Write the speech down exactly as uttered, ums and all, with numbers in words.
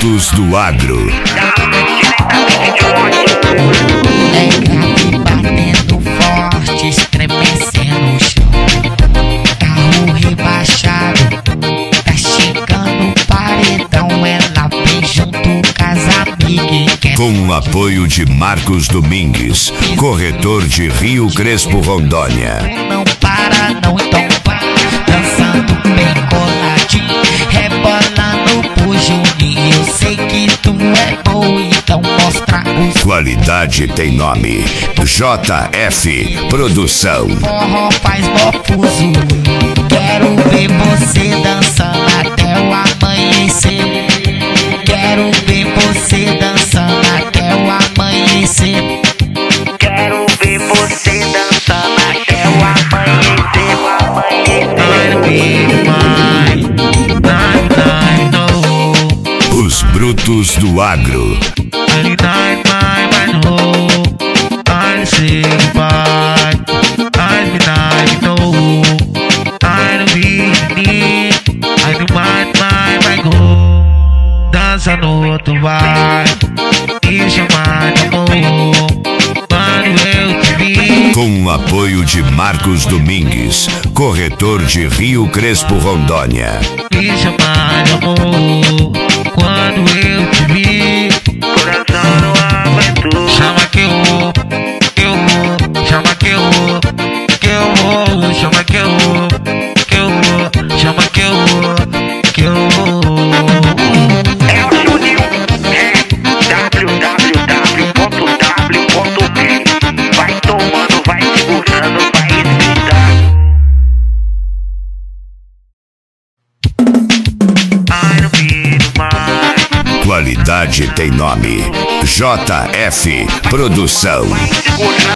brutos do agro. É grave batendo forte, estremecendo o chão. Carro rebaixado, tá chegando o paredão. Ela vem junto com as amigas. Com o apoio de Marcos Domingues, corretor de Rio Crespo, Rondônia. Não para não, então vai dançando bem coladinho, rebolando pro Juninho. Eu sei que tu é bom, então mostra os... Qualidade tem nome, J F Produção. Forró faz bofuso, quero ver você dançando até o amanhecer. Quero ver você dançando até o amanhecer. Quero ver você dançando até o amanhecer, o amanhecer. Os brutos do agro. Dança no outro vai e chamar de amor. Quando eu te vi. Com o apoio de Marcos Domingues, corretor de Rio Crespo, Rondônia. Me chamar de amor. Quando eu te vi, coração não aguentou. Chama que eu vou, que eu vou. Chama que eu vou, que eu vou. Chama que eu vou, que eu vou. Chama que eu vou, que eu vou. Qualidade tem nome, J F Produção.